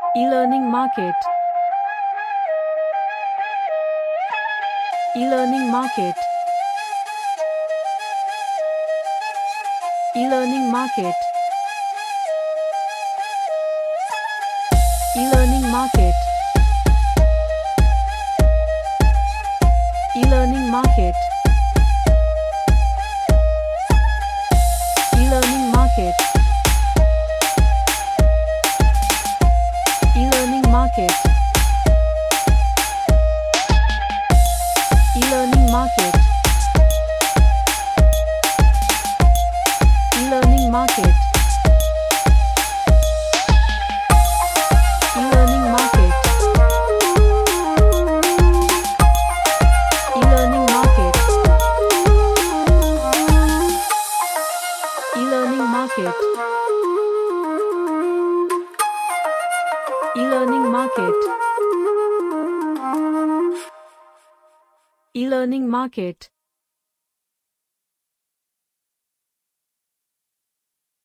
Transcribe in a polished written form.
E-learning market. E-learning market. E-learning market. E-learning market. E-learning market. E-learning market. E-learning market. E-learning market. E-learning market. E-learning market. E-learning market. E-learning market. E-learning market. E-learning market.